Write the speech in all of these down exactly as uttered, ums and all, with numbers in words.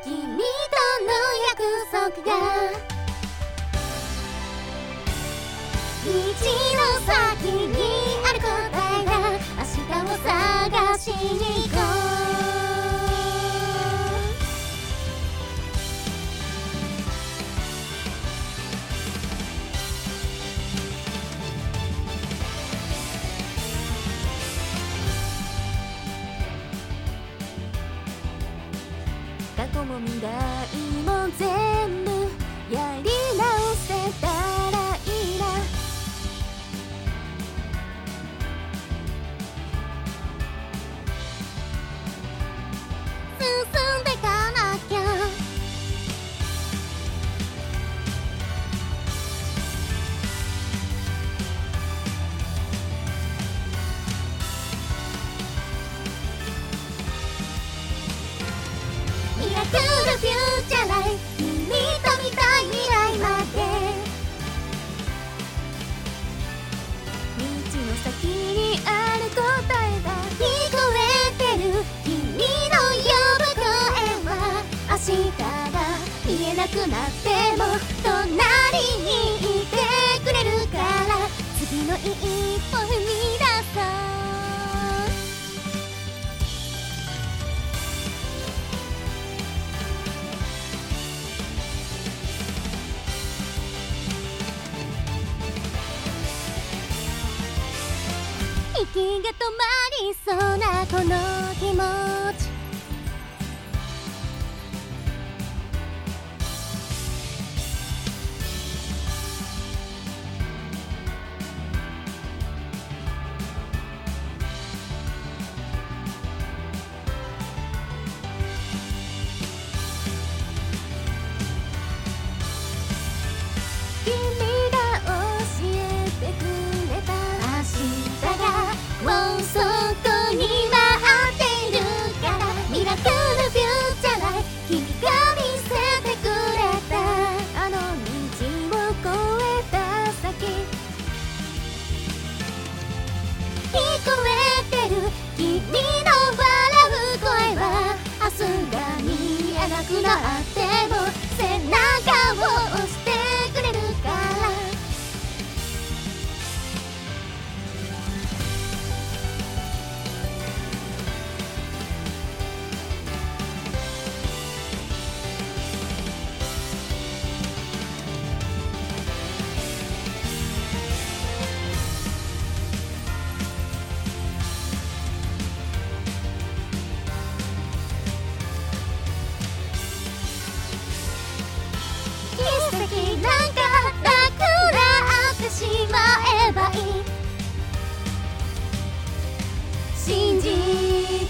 君との約束が道の先にある答えが明日を探しに行こう。過去も未来も全部やり直せたらいいな。進んでかなきゃ。ミラクルフューチャーライフ、君と見たい未来まで。道の先にある答えが聞こえてる。君の呼ぶ声は明日が見えなくなっても隣にいてくれるから、次の一歩踏み出そう。息が止まりそうなこの気持ち、君が教えてくれた明日がもうそこに待っているから、ミラクルフューチャーライフ、君が見せてくれたあの道を越えた先、聞こえてる君の笑う声は明日が見えなくなっても背中を押してくれるから。奇跡なんかなくなってしまえばいい、信じてる。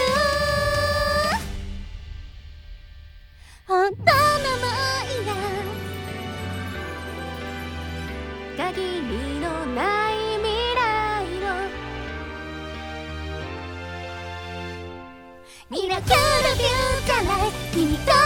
本当の想いが限りのない未来を、ミラクルフューチャーライフ、君と